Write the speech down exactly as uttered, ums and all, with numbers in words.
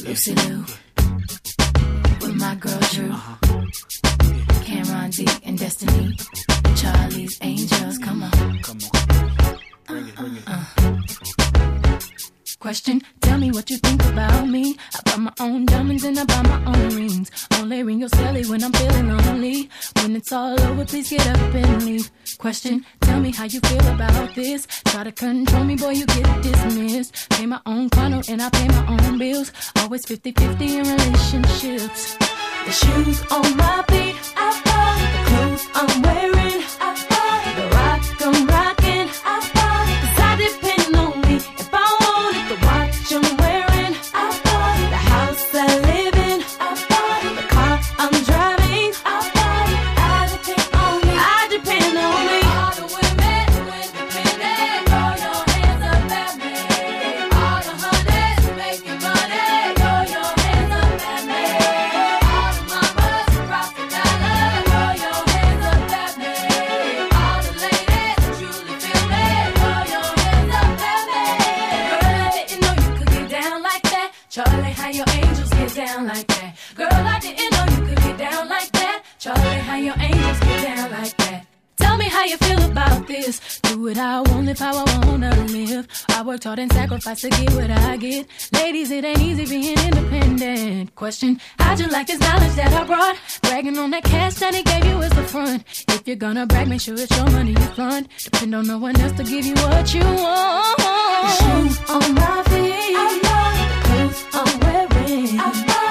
Lucy Lou. With my girl Drew. Uh-huh. Cameron D and Destiny. Charlie's Angels. Come on. Come on. Bring it, bring it. Uh, uh. Question, tell me what you think about me. I buy my own diamonds and I buy my own rings. Only ring your celly when I'm feeling lonely. When it's all over, please get up and leave. Question, tell me how you feel about this. Try to control me, boy, you get dismissed. Pay my own condo and I pay my own bills. Always fifty-fifty in relationships. The shoes on my feet, I bought. The clothes I'm wearing, I bought. The rock I'm rocking, I bought. Cause I depend on me. If I wanted the watch I'm wearing, I bought. The house I live in, I bought. The car I'm driving, I bought. I depend on me. I depend on me. All the women who independent, throw your hands up at me. All the honeys who making money, throw your hands up at me. All the mamas who rock the dollar, throw your hands up at me. All the ladies who truly feel me, throw your hands up at me. Girl, I didn't know you could get down like that. Charlie, how your angels get down like that. Girl, I didn't know you could get down like that. Charlie, how your angels get down like that. Tell me how you feel about this. Do what I want, live how I wanna live. I worked hard and sacrificed to get what I get. Ladies, it ain't easy being independent. Question, how'd you like this knowledge that I brought? Bragging on that cash that he gave you as the front. If you're gonna brag, make sure it's your money you fund. Depend on no one else to give you what you want. The shoes on my feet, I bought. The clothes I'm wearing, I bought.